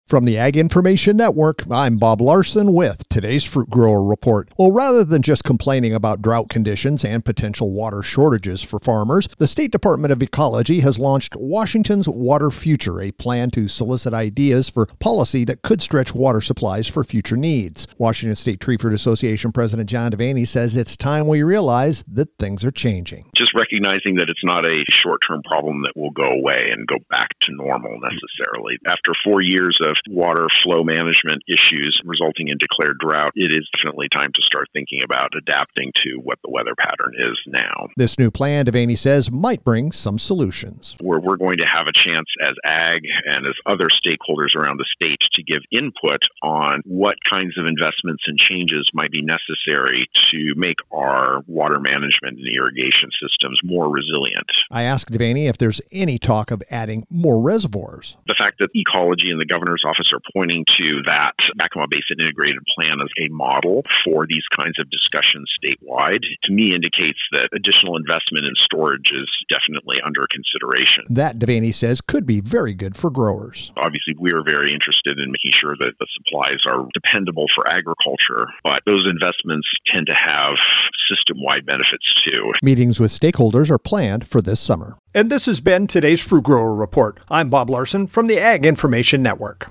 From the Ag Information Network, I'm Bob Larson with today's Fruit Grower Report. Well, rather than just complaining about drought conditions and potential water shortages for farmers, the State Department of Ecology has launched Washington's Water Future, a plan to solicit ideas for policy that could stretch water supplies for future needs. Washington State Tree Fruit Association President John Devaney says it's time we realize that things are changing. Just recognizing that it's not a short-term problem that will go away and go back to normal necessarily. After 4 years of water flow management issues resulting in declared drought, it is definitely time to start thinking about adapting to what the weather pattern is now. This new plan, Devaney says, might bring some solutions. Where we're going to have a chance as ag and as other stakeholders around the state to give input on what kinds of investments and changes might be necessary to make our water management and irrigation systems more resilient. I asked Devaney if there's any talk of adding more reservoirs. The fact that ecology and the governor's office are pointing to that Yakima Basin Integrated Plan as a model for these kinds of discussions statewide, to me indicates that additional investment in storage is definitely under consideration. That, Devaney says, could be very good for growers. Obviously, we are very interested in making sure that the supplies are dependable for agriculture, but those investments tend to have system-wide benefits too. Meetings with stakeholders are planned for this summer. And this has been today's Fruit Grower Report. I'm Bob Larson from the Ag Information Network.